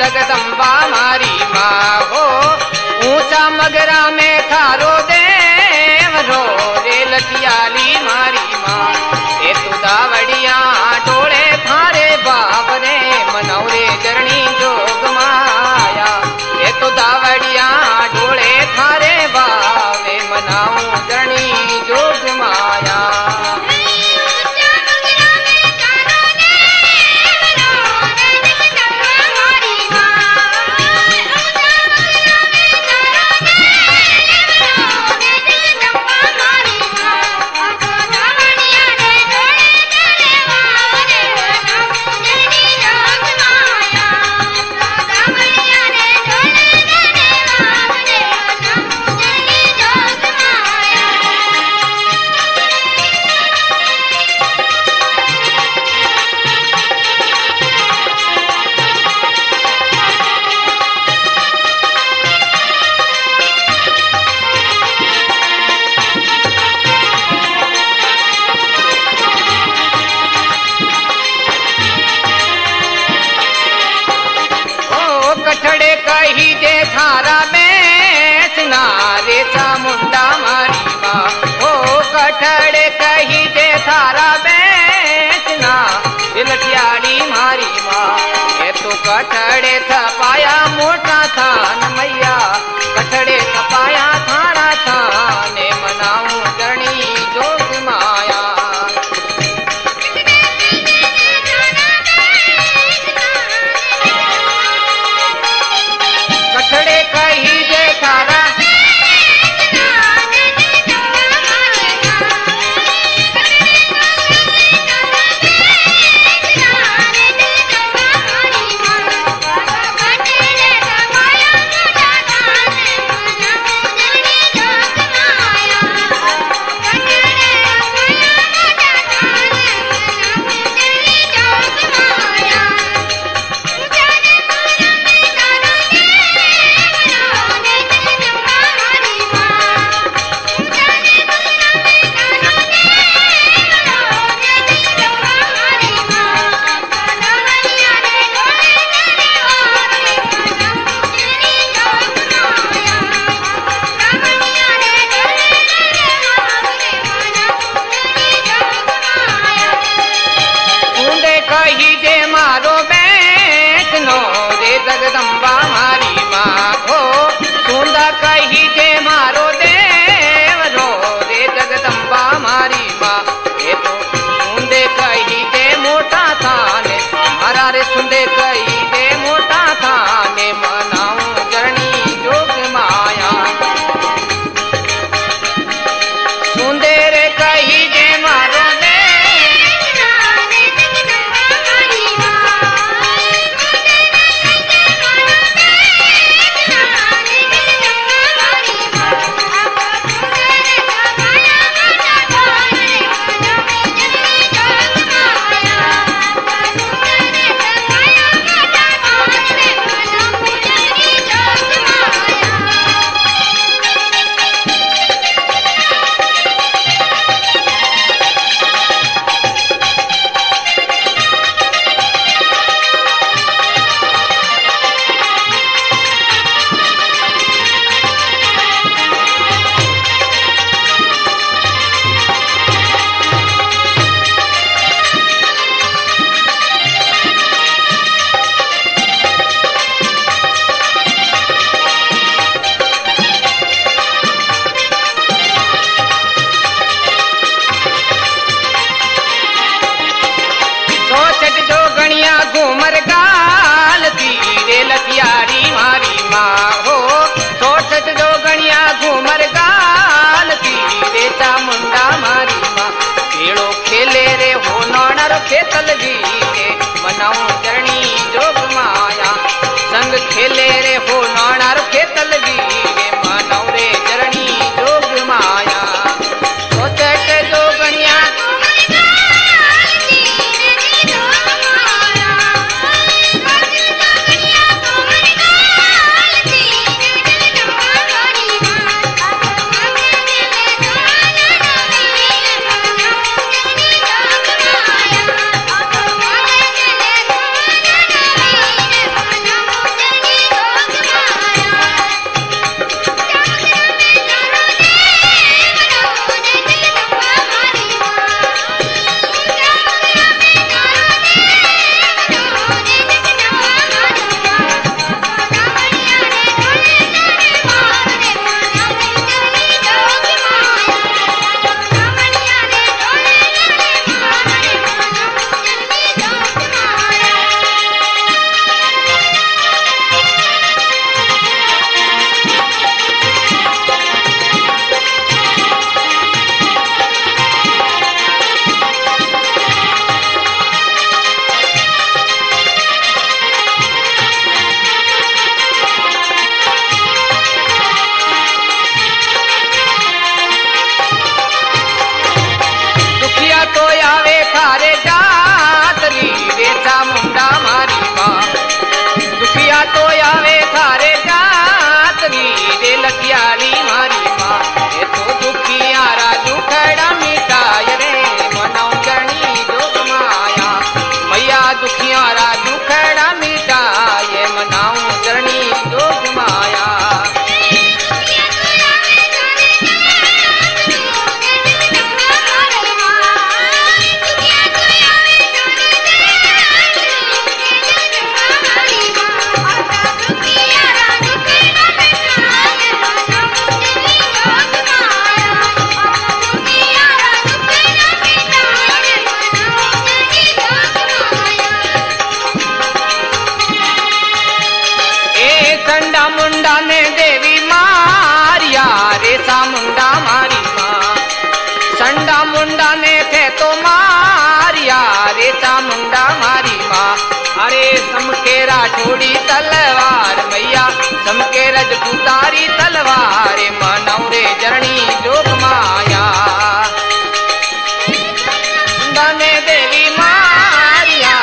जगदम्बा मारी माँ हो। ऊंचा मगरा में थारो देव रो रे लटियाली मारी माँ। ये तू दावड़िया डोले थारे बाबरे मनौरे जरणी जोग माया। ये तो दावड़िया डोले थारे बाबे मनाऊ जरणी जोग माया। कठड़े कही जे थारा बेचना रे चामुंडा मारी माँ हो। कठड़े कही जे थारा बेचना रे लटियाली मारी माँ। ये तो कठड़े थपाया मोटा थान मैया। कठड़े थपाया थाना थाने मनाऊ जरणी जोग माया। कठड़े कही जे थारा कही जे मारो बैठनो रे जगदम्बा मारी माँ हो। सुंदा कही जे मारो देव रो रे जगदम्बा मारी माँ। ये तो सुंदे कही जे मोटा थाने मारा रे सुंदे कही जे मोटा थाने मनाऊ जरणी जोग माया। सुंदे रे कही जे मारो घूमर गाल रे लटियारी मारी माँ हो। छोट जो गणिया घूमर गाल रे चामुंडा मारी माँ। खेड़ो खेले रे हो नौनर खेतल जी रे मनाऊ जरणी जोग माया। संग खेले रे हो नौनर खेतल जी रे मनाऊ रे जरणी जोग माया। छोट जो गणिया छोड़ी तलवार मैया चमके रजपुतारी तलवार मनौरे जरणी जोग माया दाने देवी मारिया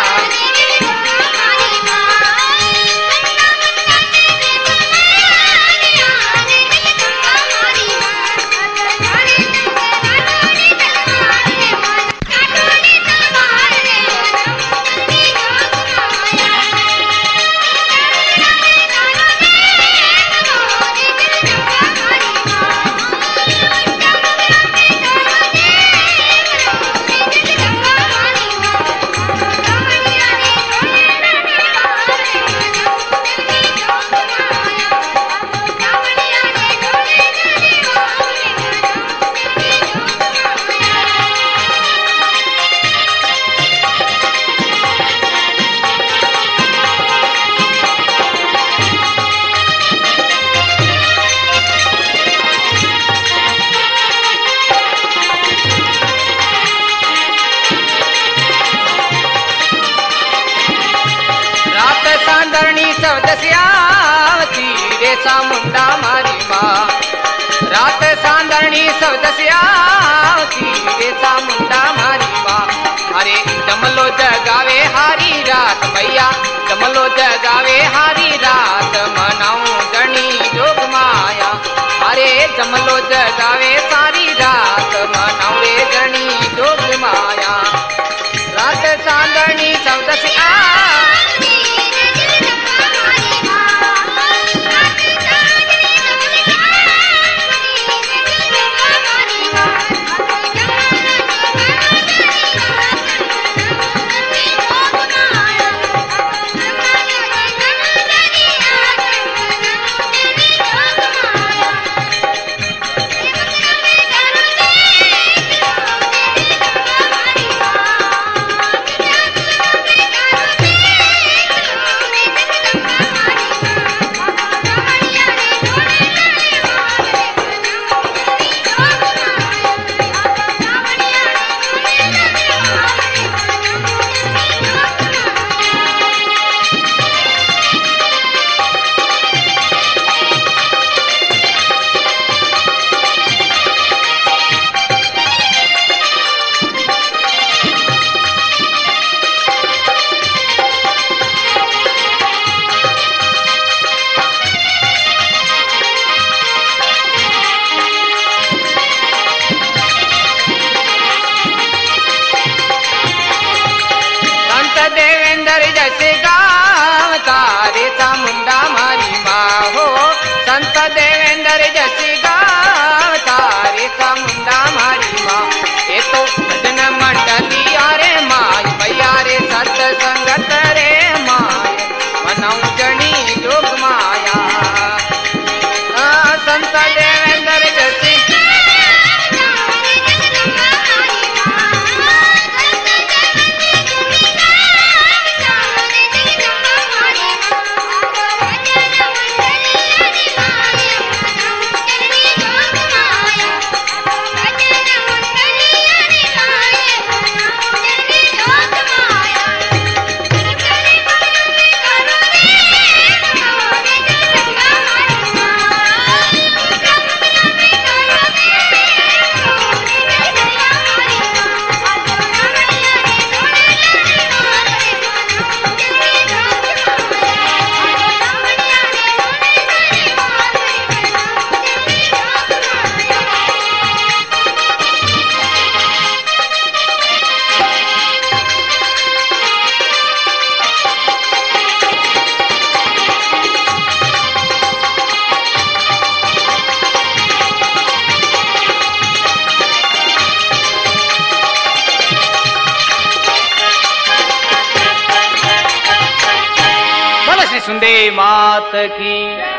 सांदरणी सवदस्यावती रे चामुंडा मारी माँ रात सांदरणी सवदस्यावती रे चामुंडा मारी माँ अरे जमलो जगावे हारी रात मैया जमलो जगावे हारी रात मनाऊं जनी जोग माया अरे जमलो जगावे सारी रात मनाऊं रे जनी जोग माया रात सांदरणी सवदस्या देवेंद्र जैसे गावता रे चामुंडा मारी माँ हो संत देवेंद्र जैसे गावता रे चामुंडा मारी माँ ये तो भजन मंडली अरे माँ भैया रे सत संगत रे माँ मनाऊं जनी जोग माया संत देवेंद्र जैसे सुंदे मात की